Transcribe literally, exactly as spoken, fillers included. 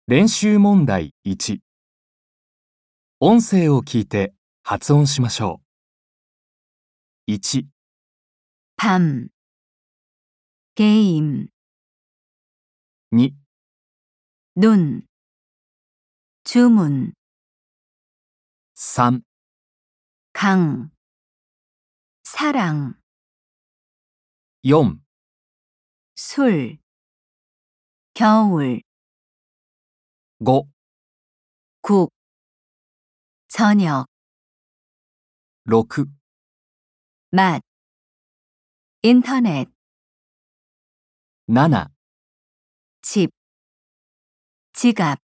練習問題いち。音声を聞いて発音しましょう。いち、 밤, 게임, に、 눈, 주문, さん、 강, 사랑, よん、 술, 겨울, ご、 국, 저녁, ろく、 맛, 인터넷, なな、 집, 지갑